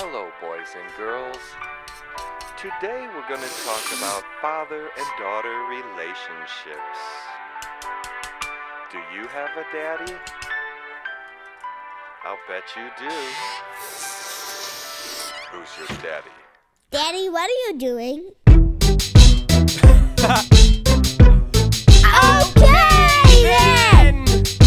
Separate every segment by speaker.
Speaker 1: Hello, boys and girls. Today we're going to talk about father and daughter relationships. Do you have a daddy? I'll bet you do. Who's your daddy?
Speaker 2: Daddy, what are you doing? Okay then!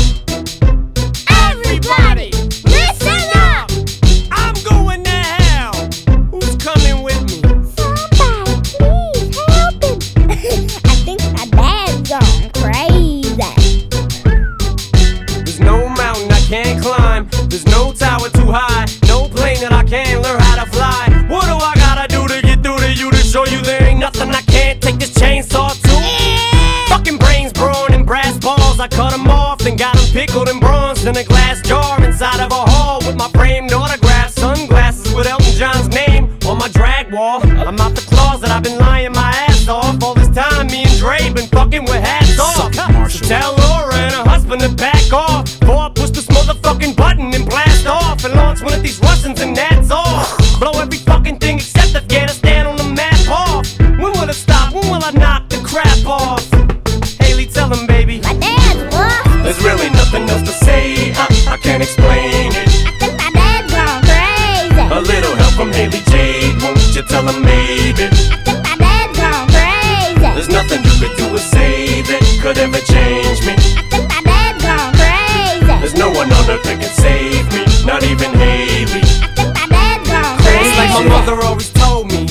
Speaker 2: Everybody, listen up!
Speaker 3: I'm going to hell! Who's coming with me?
Speaker 2: Somebody, please help him! I think my dad's gone crazy.
Speaker 3: There's no mountain I can't climb. There's no tower too high. No plane that I can't learn how to fly. What do I gotta do to get through to you to show you there ain't nothing I can't take this chainsaw to? Fucking brains, brawn, and brass balls. I cut them off, then got them pickled and bronzed in a glass jar inside of a hall with my framed autograph, sunglasses with Elton John's name on my drag wall. I'm out the closet, I've been lying my ass off. All this time, me and Dre been fucking with hats off. So tell Laura and her husband to back off, before I push this motherfucking button and blast off and launch one of these Russians and that's all. Blow every fucking thing except Afghanistan on the map off. When will it stop? When will I knock the crap off? Haley, tell him, baby.
Speaker 2: My dad's boss.
Speaker 3: There's really nothing else to say. I can't explain it.
Speaker 2: I think my dad's gone crazy.
Speaker 3: A little help from Haley Jade, won't you tell him maybe?
Speaker 2: I think my dad's gone crazy.
Speaker 3: There's nothing you could do or say that could ever change me.
Speaker 2: I think my dad's gone crazy.
Speaker 3: There's no one on earth that can save me, not even Haley.
Speaker 2: I think my dad's gone crazy.
Speaker 3: It's like my mother always told me,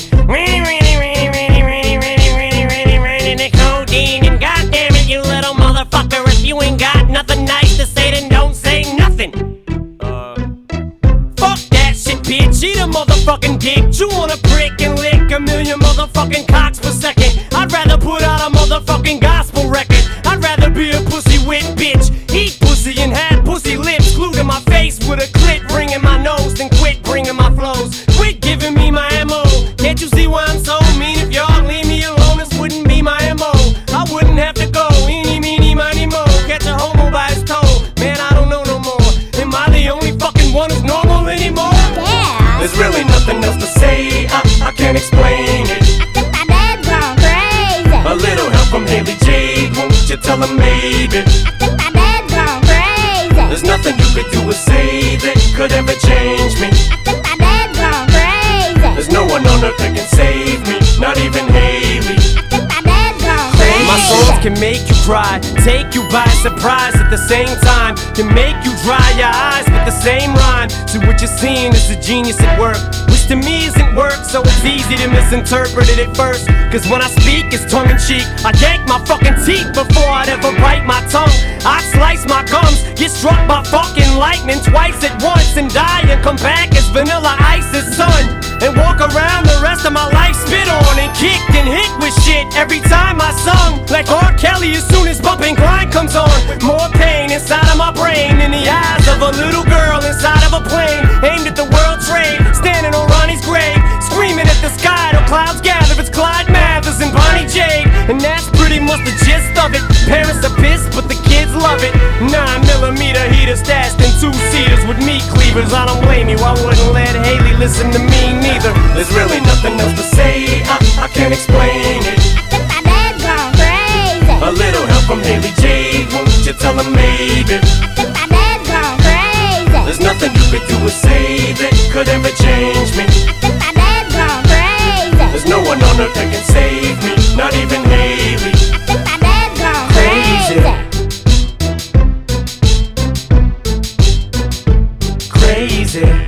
Speaker 3: the codeine, and goddamn it, you little motherfucker, if you ain't got nothing nice to say, then don't say nothing. Fuck that shit, bitch, eat a motherfucking dick, chew on a prick and lick a million motherfucking cocks per second. I'd rather put out a motherfucking gospel record. I'd rather be a pussy whip bitch, eat pussy and have pussy lips glued to my face with a clit ring in my nose, then quit bringing my flows. Quit giving me my ammo. Can't you see why I'm so mean? If y'all leave me alone, this wouldn't be my MO. I wouldn't have to go, eeny, meeny, miny, mo. Catch a homo by his toe. Man, I don't know no more. Am I the only fucking one who's normal anymore?
Speaker 2: Yeah.
Speaker 3: There's really nothing else to say. I can't explain it.
Speaker 2: I think my dad's gone crazy.
Speaker 3: A little help from Haley Jade, won't you tell him maybe?
Speaker 2: I think my dad's gone crazy.
Speaker 3: There's nothing you could do or say that could ever change me.
Speaker 2: I think my dad's gone crazy.
Speaker 3: There's no one on earth that can save me, not even Haley.
Speaker 2: I think my dad's gone crazy.
Speaker 3: My songs can make you cry, take you by surprise at the same time, can make you dry your eyes with the same rhyme. So what you're seeing is a genius at work, which to me isn't work, so it's easy to misinterpret it at first. Cause when I speak, it's tongue-in-cheek. I yank my fucking teeth before I'd ever bite my tongue. I slice my gums, get struck by fucking lightning twice at once, and die and come back as Vanilla Ice's son, and walk around the rest of my life spit on and kicked and hit with shit every time I sung. Like R. Kelly as soon as bumping grind comes on. More pain inside of my brain than the eyes of a little girl inside of a plane aimed at the World Trade, standing on Ronnie's grave, screaming at the sky till clouds gather. It's Clyde Mathers and Bonnie Jade, and that's pretty much the gist of it. Parents are pissed, but the kids love it. 9mm heater stashed in 2-seaters with meat cleavers. I don't blame you, I wouldn't let Haley listen to me neither. There's really nothing else to say, I can't explain it.
Speaker 2: I think my dad's gone crazy.
Speaker 3: A little help from Haley Jade, won't you tell him maybe?
Speaker 2: I think my dad's gone crazy.
Speaker 3: There's nothing you could do or say that could ever change me.
Speaker 2: I think my dad's gone crazy.
Speaker 3: There's no one on earth that can save me, not even Haley.
Speaker 2: I think my dad's gone crazy.
Speaker 3: Crazy.